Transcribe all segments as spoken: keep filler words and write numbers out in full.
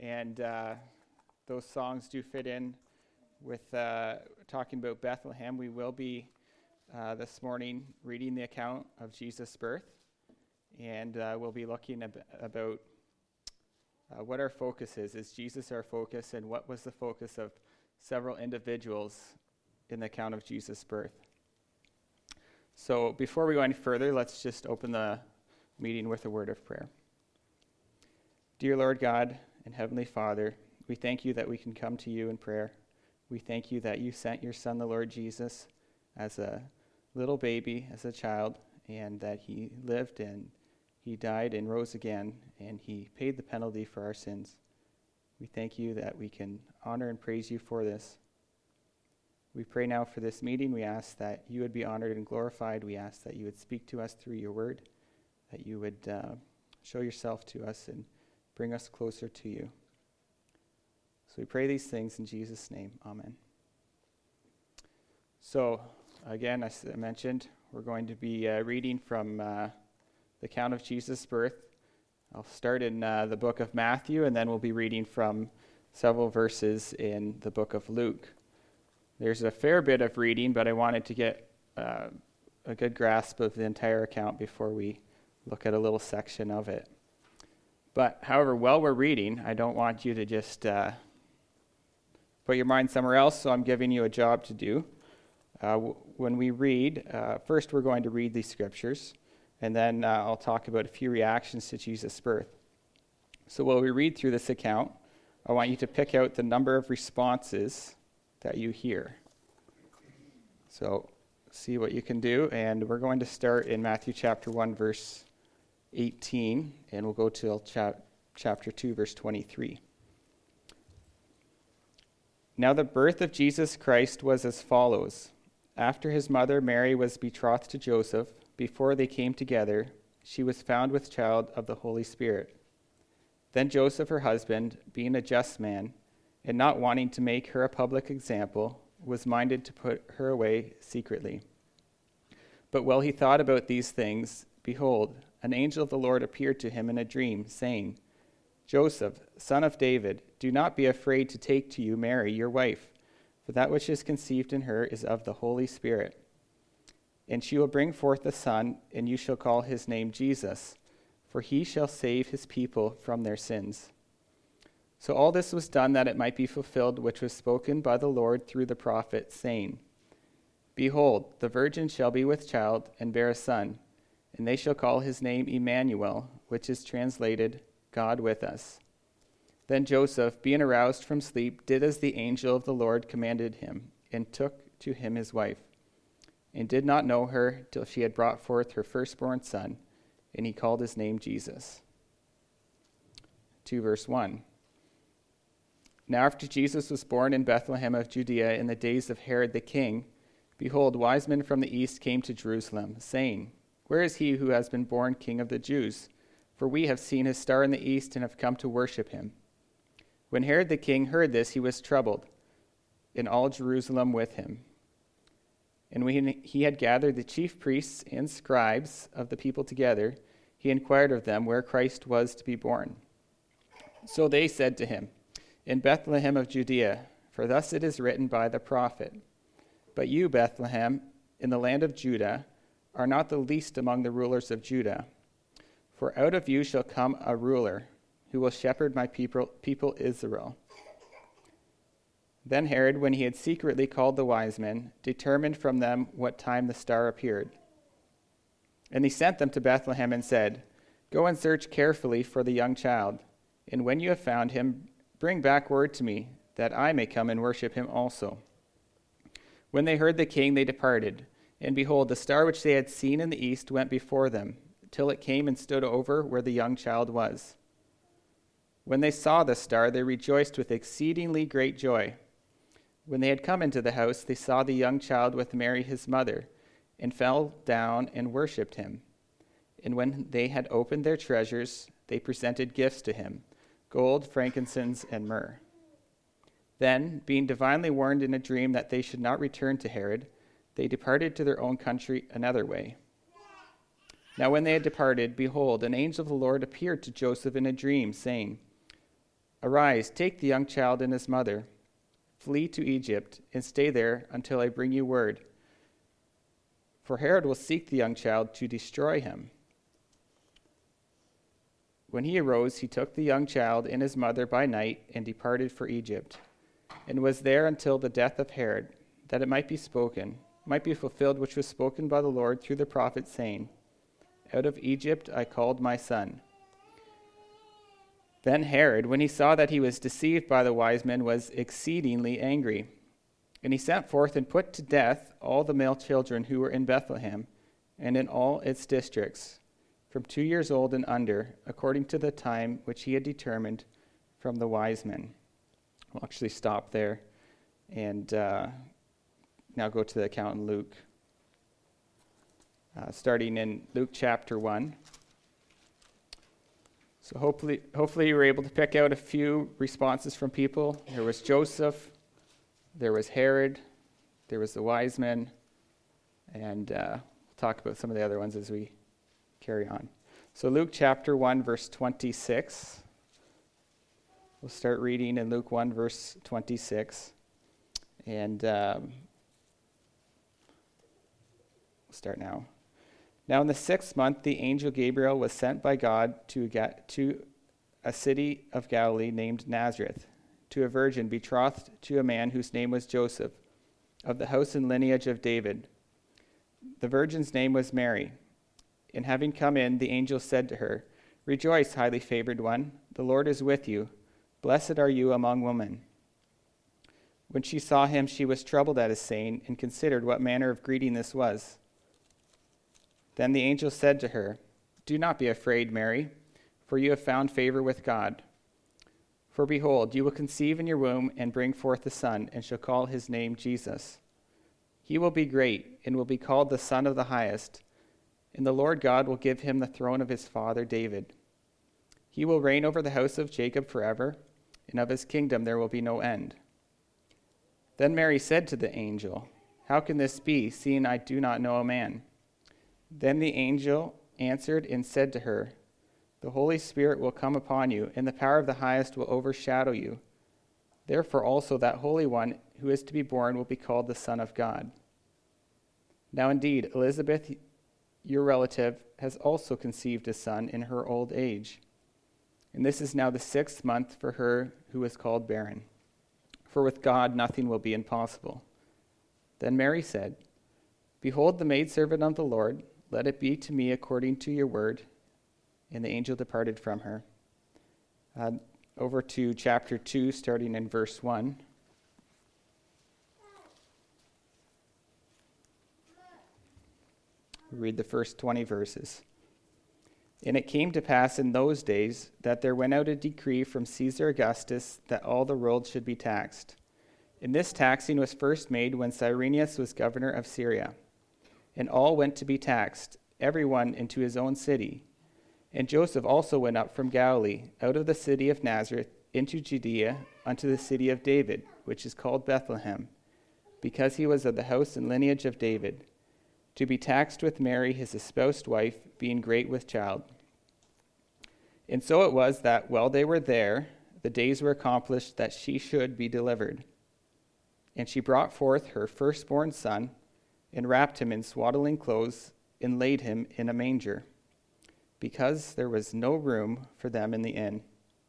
And uh, those songs do fit in with uh, talking about Bethlehem. We will be uh, this morning reading the account of Jesus' birth, and uh, we'll be looking ab- about uh, what our focus is. Is Jesus our focus, and what was the focus of several individuals in the account of Jesus' birth? So before we go any further, let's just open the meeting with a word of prayer. Dear Lord God and Heavenly Father, we thank you that we can come to you in prayer. We thank you that you sent your Son, the Lord Jesus, as a little baby, as a child, and that he lived and he died and rose again, and he paid the penalty for our sins. We thank you that we can honor and praise you for this. We pray now for this meeting. We ask that you would be honored and glorified. We ask that you would speak to us through your word, that you would uh, show yourself to us and bring us closer to you. So we pray these things in Jesus' name. Amen. So, again, as I mentioned, we're going to be uh, reading from uh, the account of Jesus' birth. I'll start in uh, the book of Matthew, and then we'll be reading from several verses in the book of Luke. There's a fair bit of reading, but I wanted to get uh, a good grasp of the entire account before we look at a little section of it. But, however, while we're reading, I don't want you to just uh, put your mind somewhere else, so I'm giving you a job to do. Uh, w- when we read, uh, first we're going to read these scriptures, and then uh, I'll talk about a few reactions to Jesus' birth. So while we read through this account, I want you to pick out the number of responses that you hear. So see what you can do, and we're going to start in Matthew chapter one, verse eighteen, and we'll go till cha- chapter two, verse twenty-three. Now the birth of Jesus Christ was as follows. After his mother Mary was betrothed to Joseph, before they came together, she was found with child of the Holy Spirit. Then Joseph, her husband, being a just man, and not wanting to make her a public example, was minded to put her away secretly. But while he thought about these things, behold, an angel of the Lord appeared to him in a dream, saying, Joseph, son of David, do not be afraid to take to you Mary, your wife, for that which is conceived in her is of the Holy Spirit. And she will bring forth a son, and you shall call his name Jesus, for he shall save his people from their sins. So all this was done that it might be fulfilled which was spoken by the Lord through the prophet, saying, Behold, the virgin shall be with child, and bear a son, and they shall call his name Emmanuel, which is translated, God with us. Then Joseph, being aroused from sleep, did as the angel of the Lord commanded him, and took to him his wife, and did not know her till she had brought forth her firstborn son, and he called his name Jesus. two verse one. Now after Jesus was born in Bethlehem of Judea in the days of Herod the king, behold, wise men from the east came to Jerusalem, saying, Where is he who has been born King of the Jews? For we have seen his star in the east and have come to worship him. When Herod the king heard this, he was troubled, and all Jerusalem with him. And when he had gathered the chief priests and scribes of the people together, he inquired of them where Christ was to be born. So they said to him, In Bethlehem of Judea, for thus it is written by the prophet, But you, Bethlehem, in the land of Judah, are not the least among the rulers of Judah. For out of you shall come a ruler, who will shepherd my people, people Israel. Then Herod, when he had secretly called the wise men, determined from them what time the star appeared. And he sent them to Bethlehem and said, Go and search carefully for the young child, and when you have found him, bring back word to me, that I may come and worship him also. When they heard the king, they departed, and behold, the star which they had seen in the east went before them, till it came and stood over where the young child was. When they saw the star, they rejoiced with exceedingly great joy. When they had come into the house, they saw the young child with Mary his mother, and fell down and worshipped him. And when they had opened their treasures, they presented gifts to him, gold, frankincense, and myrrh. Then, being divinely warned in a dream that they should not return to Herod, they departed to their own country another way. Now when they had departed, behold, an angel of the Lord appeared to Joseph in a dream, saying, "Arise, take the young child and his mother, flee to Egypt, and stay there until I bring you word. For Herod will seek the young child to destroy him." When he arose, he took the young child and his mother by night and departed for Egypt, and was there until the death of Herod, that it might be spoken, might be fulfilled which was spoken by the Lord through the prophet, saying, "Out of Egypt I called my son." Then Herod, when he saw that he was deceived by the wise men, was exceedingly angry. And he sent forth and put to death all the male children who were in Bethlehem and in all its districts, from two years old and under, according to the time which he had determined from the wise men. We'll actually stop there and uh, now go to the account in Luke. Uh, starting in Luke chapter one. So hopefully, hopefully you were able to pick out a few responses from people. There was Joseph, there was Herod, there was the wise men, and uh, we'll talk about some of the other ones as we carry on. So Luke chapter one, verse twenty-six. We'll start reading in Luke one, verse twenty-six. And um, we'll start now. Now in the sixth month, the angel Gabriel was sent by God to, Ga- to a city of Galilee named Nazareth, to a virgin betrothed to a man whose name was Joseph, of the house and lineage of David. The virgin's name was Mary. And having come in, the angel said to her, "Rejoice, highly favored one, the Lord is with you. Blessed are you among women." When she saw him, she was troubled at his saying, and considered what manner of greeting this was. Then the angel said to her, "Do not be afraid, Mary, for you have found favor with God. For behold, you will conceive in your womb and bring forth a son, and shall call his name Jesus. He will be great, and will be called the Son of the Highest. And the Lord God will give him the throne of his father David. He will reign over the house of Jacob forever, and of his kingdom there will be no end." Then Mary said to the angel, "How can this be, seeing I do not know a man?" Then the angel answered and said to her, "The Holy Spirit will come upon you, and the power of the Highest will overshadow you. Therefore also that Holy One who is to be born will be called the Son of God. Now indeed, Elizabeth, your relative, has also conceived a son in her old age. And this is now the sixth month for her who is called barren. For with God nothing will be impossible." Then Mary said, "Behold the maidservant of the Lord, let it be to me according to your word." And the angel departed from her. Uh, over to chapter two, starting in verse one. We read the first twenty verses. "And it came to pass in those days that there went out a decree from Caesar Augustus that all the world should be taxed. And this taxing was first made when Cyrenius was governor of Syria. And all went to be taxed, every one into his own city. And Joseph also went up from Galilee, out of the city of Nazareth, into Judea, unto the city of David, which is called Bethlehem, because he was of the house and lineage of David, to be taxed with Mary his espoused wife, being great with child. And so it was that while they were there, the days were accomplished that she should be delivered. And she brought forth her firstborn son, and wrapped him in swaddling clothes, and laid him in a manger, because there was no room for them in the inn."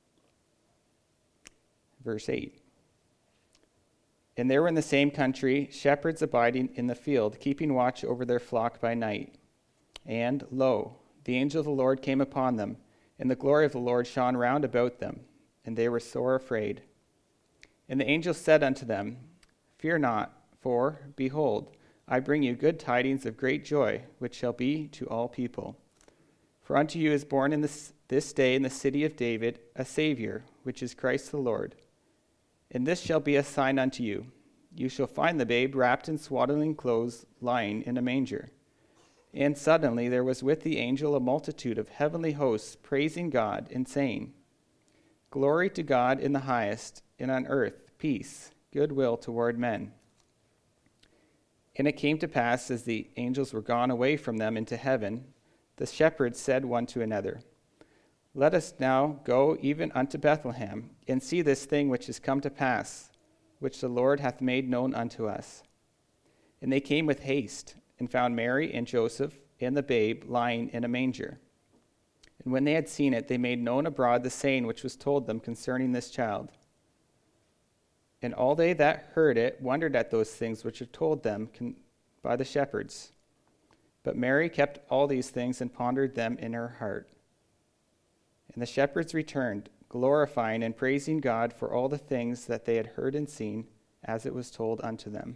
Verse eight. "And there were in the same country shepherds abiding in the field, keeping watch over their flock by night. And, lo, the angel of the Lord came upon them, and the glory of the Lord shone round about them, and they were sore afraid. And the angel said unto them, Fear not, for, behold, I bring you good tidings of great joy, which shall be to all people. For unto you is born in this, this day in the city of David a Savior, which is Christ the Lord. And this shall be a sign unto you. You shall find the babe wrapped in swaddling clothes, lying in a manger. And suddenly there was with the angel a multitude of heavenly hosts, praising God, and saying, Glory to God in the highest, and on earth peace, goodwill toward men. And it came to pass, as the angels were gone away from them into heaven, the shepherds said one to another, Let us now go even unto Bethlehem, and see this thing which is come to pass, which the Lord hath made known unto us. And they came with haste, and found Mary and Joseph and the babe lying in a manger. And when they had seen it, they made known abroad the saying which was told them concerning this child. And all they that heard it wondered at those things which were told them con- by the shepherds. But Mary kept all these things and pondered them in her heart. And the shepherds returned, glorifying and praising God for all the things that they had heard and seen, as it was told unto them.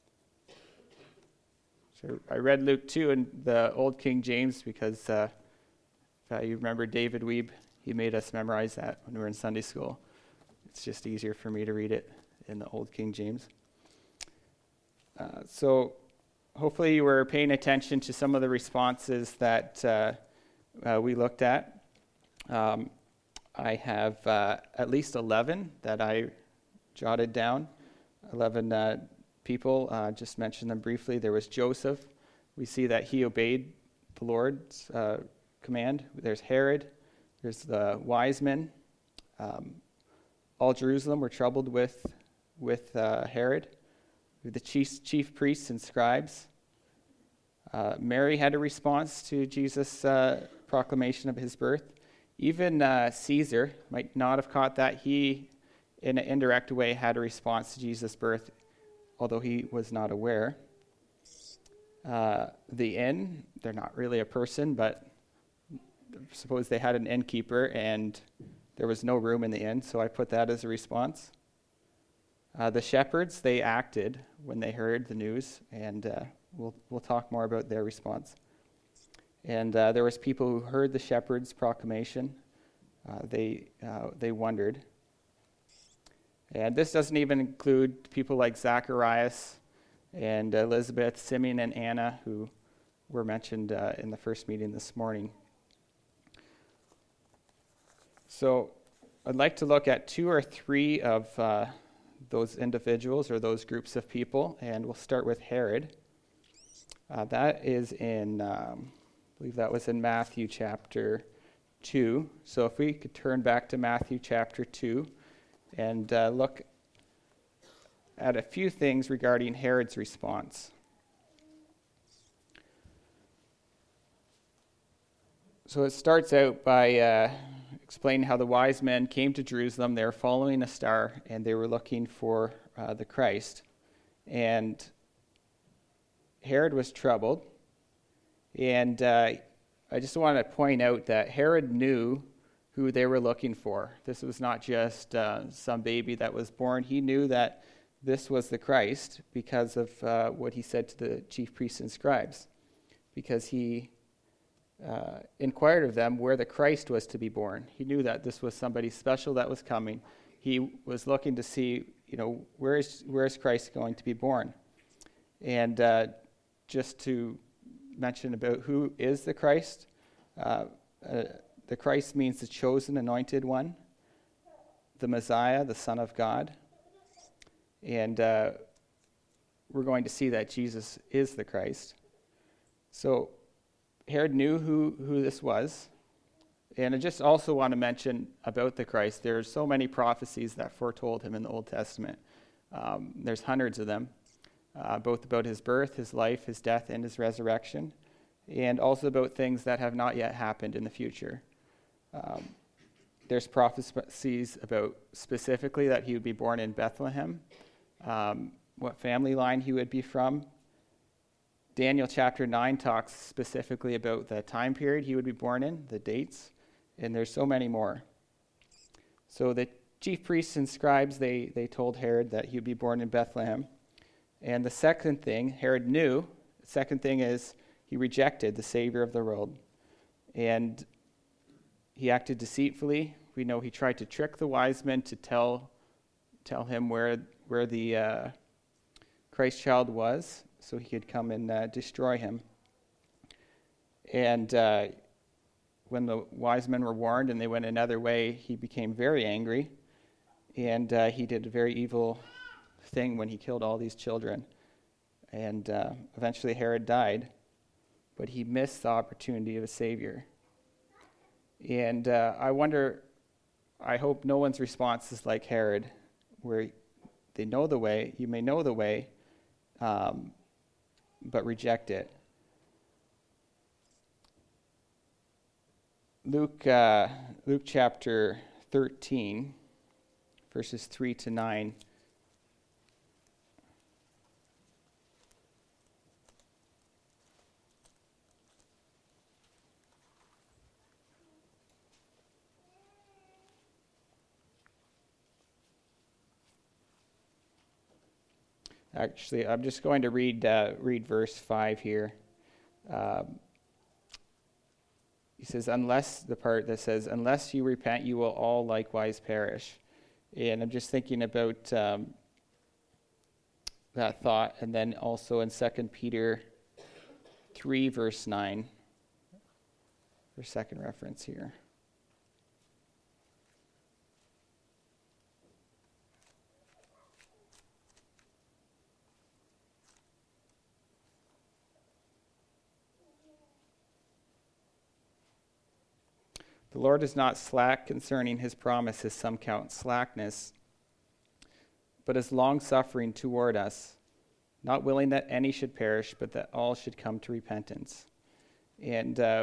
So I read Luke two in the Old King James because uh, if you remember David Weeb, he made us memorize that when we were in Sunday school. It's just easier for me to read it in the Old King James. Uh, so hopefully you were paying attention to some of the responses that uh, uh, we looked at. Um, I have uh, at least eleven that I jotted down. eleven uh, people, uh, just mentioned them briefly. There was Joseph. We see that he obeyed the Lord's uh, command. There's Herod. There's the wise men. Um, all Jerusalem were troubled with, with uh, Herod. The chief, chief priests and scribes. Uh, Mary had a response to Jesus' uh, proclamation of his birth. Even uh, Caesar might not have caught that. He, in an indirect way, had a response to Jesus' birth, although he was not aware. Uh, the inn, they're not really a person, but suppose they had an innkeeper and there was no room in the inn, so I put that as a response. Uh, the shepherds, they acted when they heard the news, and uh, we'll we'll talk more about their response. And uh, there was people who heard the shepherds' proclamation. Uh, they uh, they wondered. And this doesn't even include people like Zacharias and Elizabeth, Simeon, and Anna, who were mentioned uh, in the first meeting this morning. So I'd like to look at two or three of uh, those individuals or those groups of people, and we'll start with Herod. Uh, that is in... Um, I believe that was in Matthew chapter two. So if we could turn back to Matthew chapter two and uh, look at a few things regarding Herod's response. So it starts out by uh, explaining how the wise men came to Jerusalem. They were following a star, and they were looking for uh, the Christ. And Herod was troubled. And uh, I just want to point out that Herod knew who they were looking for. This was not just uh, some baby that was born. He knew that this was the Christ because of uh, what he said to the chief priests and scribes, because he uh, inquired of them where the Christ was to be born. He knew that this was somebody special that was coming. He was looking to see, you know, where is where is Christ going to be born? And uh, just to mention about who is the Christ. Uh, uh, the Christ means the chosen, anointed one, the Messiah, the Son of God. And uh, we're going to see that Jesus is the Christ. So Herod knew who, who this was. And I just also want to mention about the Christ. There are so many prophecies that foretold him in the Old Testament. Um, there's hundreds of them. Uh, both about his birth, his life, his death, and his resurrection, and also about things that have not yet happened in the future. Um, there's prophecies about specifically that he would be born in Bethlehem, um, what family line he would be from. Daniel chapter nine talks specifically about the time period he would be born in, the dates, and there's so many more. So the chief priests and scribes, they, they told Herod that he would be born in Bethlehem. And the second thing, Herod knew, the second thing is he rejected the Savior of the world. And he acted deceitfully. We know he tried to trick the wise men to tell tell him where where the uh, Christ child was, so he could come and uh, destroy him. And uh, when the wise men were warned and they went another way, he became very angry. And uh, he did a very evil thing when he killed all these children. And uh, eventually Herod died, but he missed the opportunity of a Savior. And uh, I wonder, I hope no one's response is like Herod, where they know the way, you may know the way, um, but reject it. Luke, uh, Luke chapter thirteen, verses three to nine. Actually, I'm just going to read uh, read verse five here. Um, he says, unless, the part that says, unless you repent, you will all likewise perish. And I'm just thinking about um, that thought. And then also in Second Peter three, verse nine, for second reference here. The Lord is not slack concerning his promise, as some count slackness, but is long-suffering toward us, not willing that any should perish, but that all should come to repentance. And uh,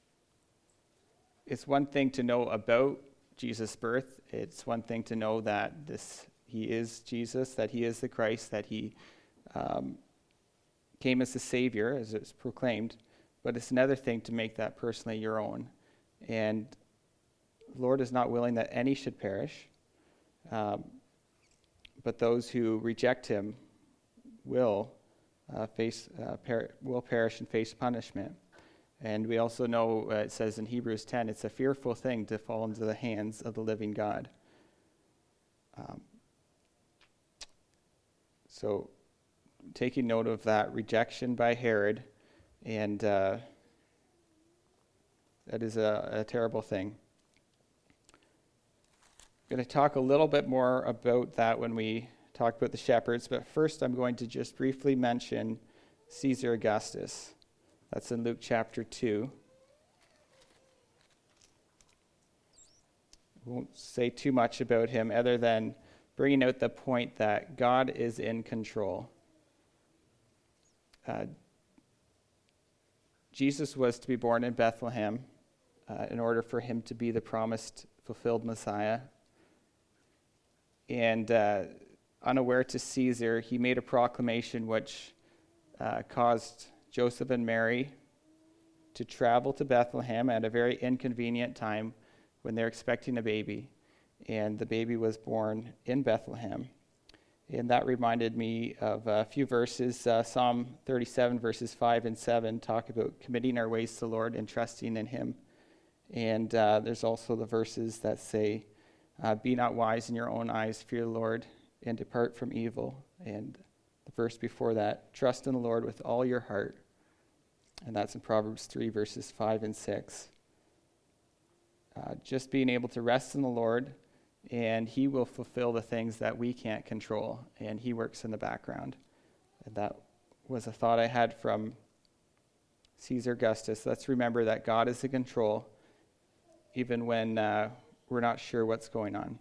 it's one thing to know about Jesus' birth. It's one thing to know that this he is Jesus, that he is the Christ, that he um, came as the Savior, as it's proclaimed. But it's another thing to make that personally your own. And the Lord is not willing that any should perish, um, but those who reject him will uh, face uh, per- will perish and face punishment. And we also know uh, it says in Hebrews ten, it's a fearful thing to fall into the hands of the living God. Um, so, taking note of that rejection by Herod, and uh, that is a, a terrible thing. I'm going to talk a little bit more about that when we talk about the shepherds, but first I'm going to just briefly mention Caesar Augustus. That's in Luke chapter two. I won't say too much about him other than bringing out the point that God is in control. Uh, Jesus was to be born in Bethlehem uh, in order for him to be the promised, fulfilled Messiah. And uh, unaware to Caesar, he made a proclamation which uh, caused Joseph and Mary to travel to Bethlehem at a very inconvenient time when they're expecting a baby. And the baby was born in Bethlehem. And that reminded me of a few verses. Uh, Psalm thirty-seven, verses five and seven, talk about committing our ways to the Lord and trusting in him. And uh, there's also the verses that say, uh, be not wise in your own eyes, fear the Lord, and depart from evil. And the verse before that, trust in the Lord with all your heart. And that's in Proverbs three, verses five and six. Uh, just being able to rest in the Lord, and he will fulfill the things that we can't control, and he works in the background. And that was a thought I had from Caesar Augustus. Let's remember that God is in control, even when uh, we're not sure what's going on.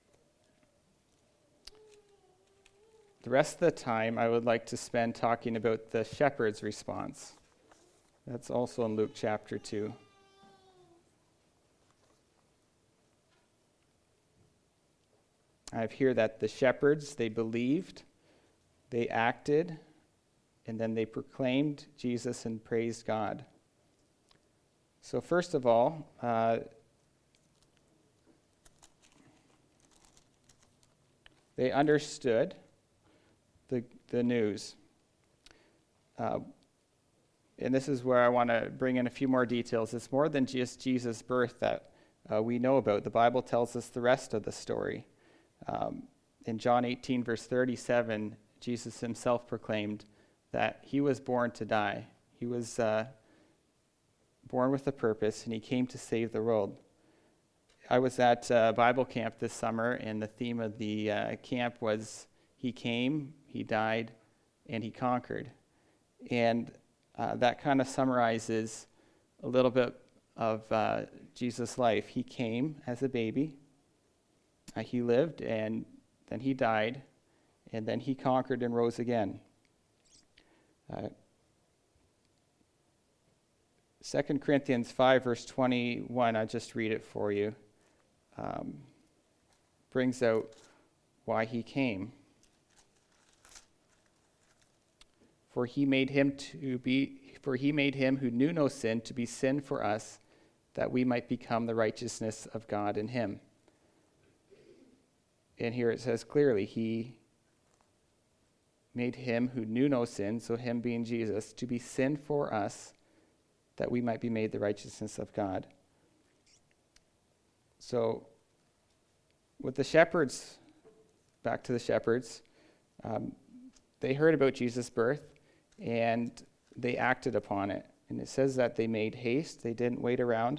The rest of the time, I would like to spend talking about the shepherd's response. That's also in Luke chapter two. I have here that the shepherds, they believed, they acted, and then they proclaimed Jesus and praised God. So first of all, uh, they understood the, the news. Uh, and this is where I want to bring in a few more details. It's more than just Jesus' birth that uh, we know about. The Bible tells us the rest of the story. Um, in John eighteen, verse thirty-seven, Jesus himself proclaimed that he was born to die. He was uh, born with a purpose, and he came to save the world. I was at uh, Bible camp this summer, and the theme of the uh, camp was he came, he died, and he conquered. And uh, that kind of summarizes a little bit of uh, Jesus' life. He came as a baby. Uh, he lived, and then he died, and then he conquered and rose again. Uh, Second Corinthians five, verse twenty-one, I'll just read it for you, um, brings out why he came. For he made him to be, for he made him who knew no sin to be sin for us, that we might become the righteousness of God in him. And here it says clearly, he made him who knew no sin, so him being Jesus, to be sin for us, that we might be made the righteousness of God. So, with the shepherds, back to the shepherds, um, they heard about Jesus' birth, and they acted upon it. And it says that they made haste, they didn't wait around.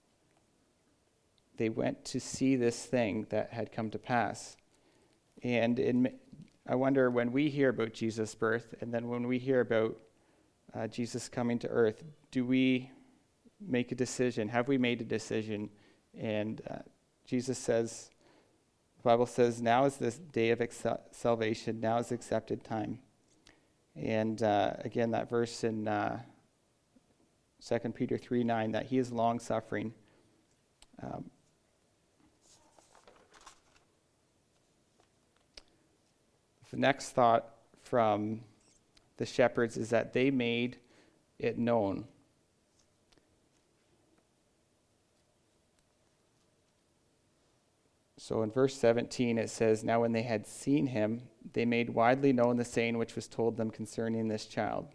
They went to see this thing that had come to pass. And in, I wonder, when we hear about Jesus' birth, and then when we hear about uh, Jesus coming to earth, do we make a decision? Have we made a decision? And uh, Jesus says, the Bible says, now is the day of ex- salvation, now is the accepted time. And uh, again, that verse in uh, Second Peter three nine, that he is long-suffering. Um, the next thought from the shepherds is that they made it known. So in verse seventeen it says, now when they had seen him, they made widely known the saying which was told them concerning this child.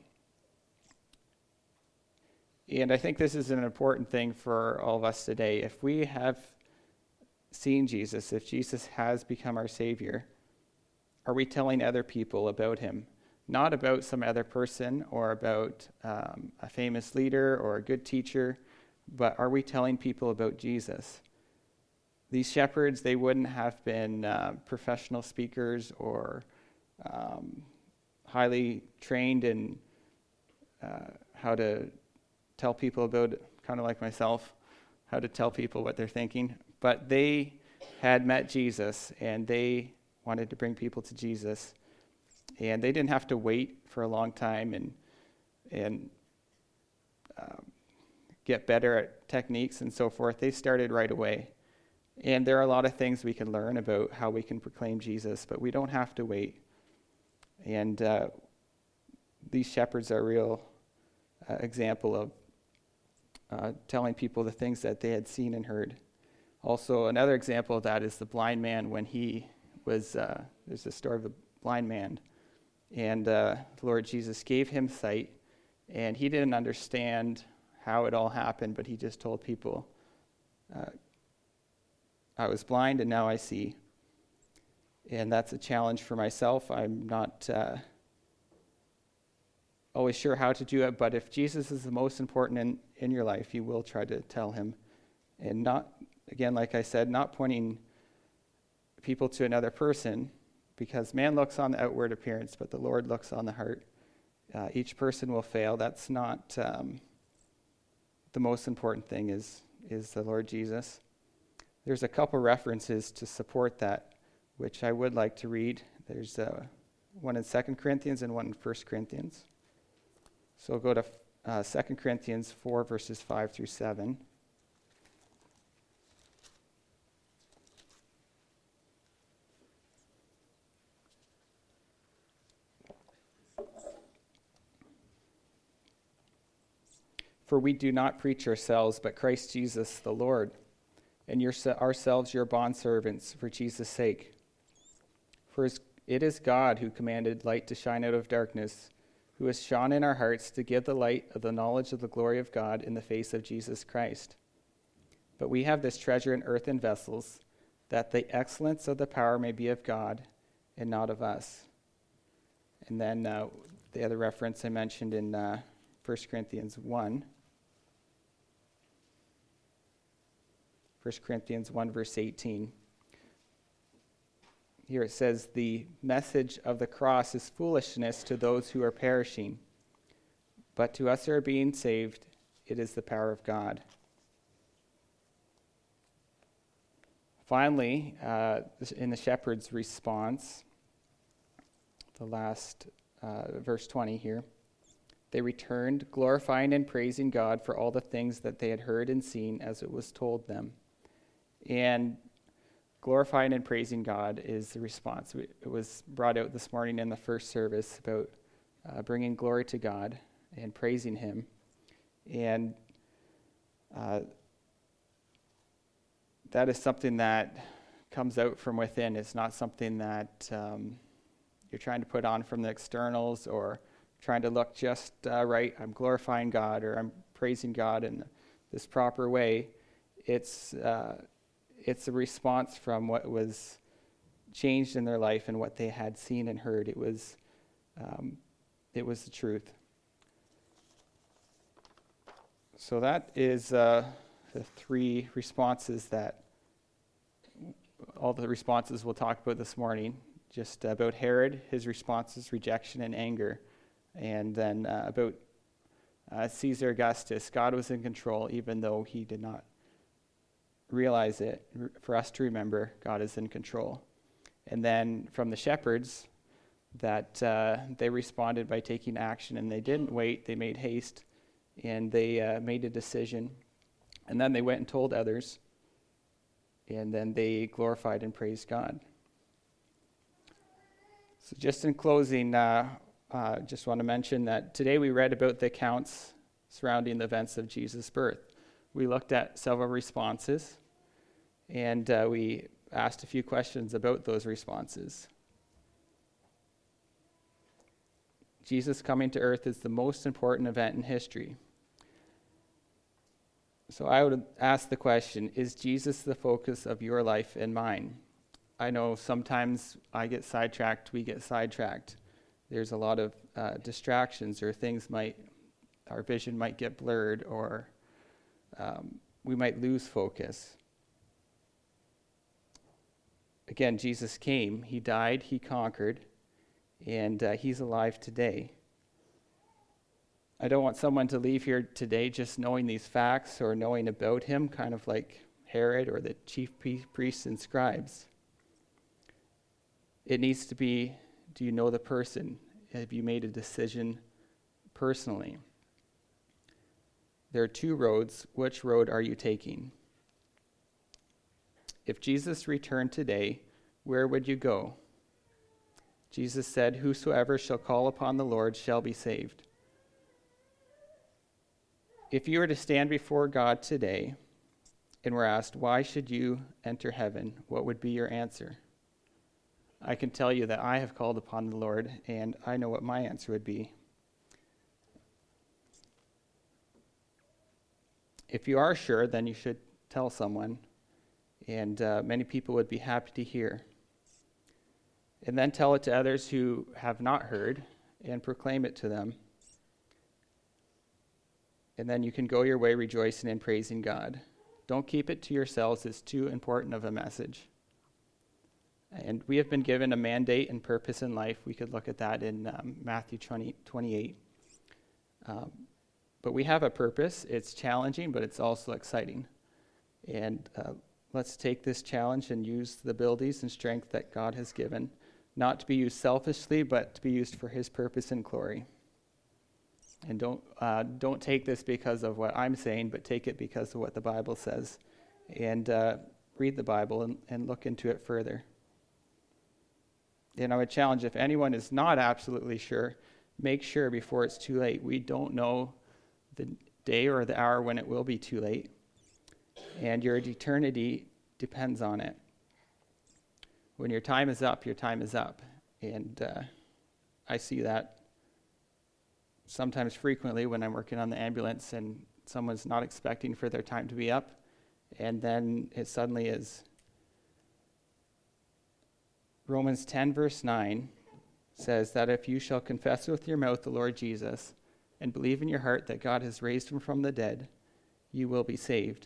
And I think this is an important thing for all of us today. If we have seen Jesus, if Jesus has become our Savior, are we telling other people about him? Not about some other person or about um, a famous leader or a good teacher, but are we telling people about Jesus? These shepherds, they wouldn't have been uh, professional speakers or um, highly trained in uh, how to tell people about it, kind of like myself, how to tell people what they're thinking. But they had met Jesus, and they wanted to bring people to Jesus. And they didn't have to wait for a long time and and um, get better at techniques and so forth. They started right away. And there are a lot of things we can learn about how we can proclaim Jesus, but we don't have to wait. And uh, these shepherds are a real uh, example of uh, telling people the things that they had seen and heard. Also, another example of that is the blind man when he was, uh, there's a story of a blind man, and uh, the Lord Jesus gave him sight, and he didn't understand how it all happened, but he just told people, uh, I was blind and now I see. And that's a challenge for myself. I'm not uh, always sure how to do it, but if Jesus is the most important in, in your life, you will try to tell him. And not, again, like I said, not pointing people to another person, because man looks on the outward appearance, but the Lord looks on the heart. Uh, each person will fail. That's not um, the most important thing is, is the Lord Jesus. There's a couple references to support that, which I would like to read. There's uh, one in Second Corinthians and one in First Corinthians. So we'll go to uh, Second Corinthians four, verses five through seven. For we do not preach ourselves, but Christ Jesus the Lord, and your, ourselves your bondservants for Jesus' sake. For it is God who commanded light to shine out of darkness, who has shone in our hearts to give the light of the knowledge of the glory of God in the face of Jesus Christ. But we have this treasure in earthen vessels, that the excellence of the power may be of God and not of us. And then uh, the other reference I mentioned in uh, First Corinthians one. First Corinthians one, verse eighteen. Here it says, the message of the cross is foolishness to those who are perishing, but to us who are being saved, it is the power of God. Finally, uh, in the shepherd's response, the last uh, verse twenty here, they returned, glorifying and praising God for all the things that they had heard and seen as it was told them. And glorifying and praising God is the response. It was brought out this morning in the first service about uh, bringing glory to God and praising Him. And uh, that is something that comes out from within. It's not something that um, you're trying to put on from the externals or trying to look just uh, right. I'm glorifying God or I'm praising God in this proper way. It's uh, it's a response from what was changed in their life and what they had seen and heard. It was um, it was the truth. So that is uh, the three responses that all the responses we'll talk about this morning. Just about Herod, his responses, rejection and anger. And then uh, about uh, Caesar Augustus, God was in control even though he did not realize it. For us to remember, God is in control. And then from the shepherds, that uh, they responded by taking action, and they didn't wait, they made haste, and they uh, made a decision. And then they went and told others, and then they glorified and praised God. So just in closing, uh, uh, just want to mention that today we read about the accounts surrounding the events of Jesus' birth. We looked at several responses, and uh, we asked a few questions about those responses. Jesus coming to earth is the most important event in history. So I would ask the question, is Jesus the focus of your life and mine? I know sometimes I get sidetracked, we get sidetracked. There's a lot of uh, distractions, or things might, our vision might get blurred, or um, we might lose focus. Again, Jesus came, He died, He conquered, and uh, He's alive today. I don't want someone to leave here today just knowing these facts or knowing about Him, kind of like Herod or the chief priests and scribes. It needs to be, do you know the person? Have you made a decision personally? There are two roads. Which road are you taking? If Jesus returned today, where would you go? Jesus said, "Whosoever shall call upon the Lord shall be saved." If you were to stand before God today and were asked, why should you enter heaven, what would be your answer? I can tell you that I have called upon the Lord, and I know what my answer would be. If you are sure, then you should tell someone, and uh, many people would be happy to hear. And then tell it to others who have not heard, and proclaim it to them. And then you can go your way rejoicing and praising God. Don't keep it to yourselves. It's too important of a message. And we have been given a mandate and purpose in life. We could look at that in um, Matthew twenty, twenty-eight. Um, but we have a purpose. It's challenging, but it's also exciting. And uh, let's take this challenge and use the abilities and strength that God has given, not to be used selfishly, but to be used for His purpose and glory. And don't uh, don't take this because of what I'm saying, but take it because of what the Bible says. And uh, read the Bible and, and look into it further. And I would challenge, if anyone is not absolutely sure, make sure before it's too late. We don't know the day or the hour when it will be too late. And your eternity depends on it. When your time is up, your time is up. And uh, I see that sometimes frequently when I'm working on the ambulance and someone's not expecting for their time to be up, and then it suddenly is. Romans ten verse nine says that if you shall confess with your mouth the Lord Jesus and believe in your heart that God has raised Him from the dead, you will be saved.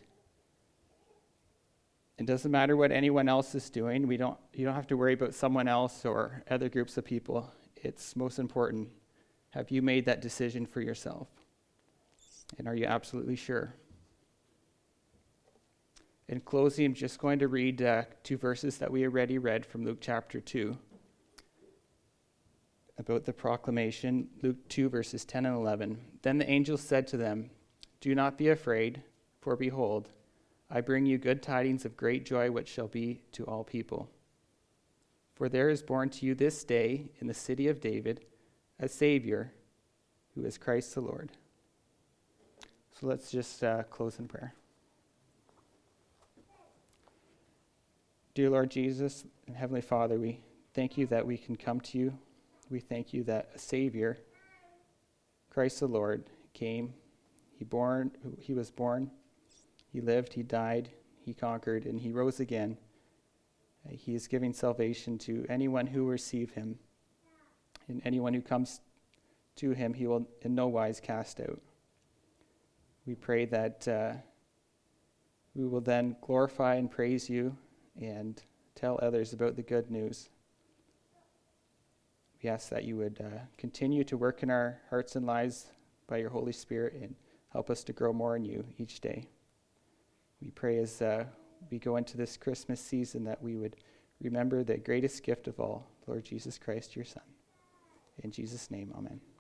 It doesn't matter what anyone else is doing. We don't. You don't have to worry about someone else or other groups of people. It's most important. Have you made that decision for yourself? And are you absolutely sure? In closing, I'm just going to read uh, two verses that we already read from Luke chapter two about the proclamation, Luke two, verses ten and eleven. Then the angel said to them, "Do not be afraid, for behold, I bring you good tidings of great joy, which shall be to all people. For there is born to you this day in the city of David a Savior, who is Christ the Lord." So let's just uh, close in prayer. Dear Lord Jesus and Heavenly Father, we thank you that we can come to you. We thank you that a Savior, Christ the Lord, came. He born. He was born. He lived. He died. He conquered, and he rose again. Uh, he is giving salvation to anyone who receive him, and anyone who comes to him, he will in no wise cast out. We pray that uh, we will then glorify and praise you and tell others about the good news. We ask that you would uh, continue to work in our hearts and lives by your Holy Spirit and help us to grow more in you each day. We pray as uh, we go into this Christmas season that we would remember the greatest gift of all, Lord Jesus Christ, your Son. In Jesus' name, amen.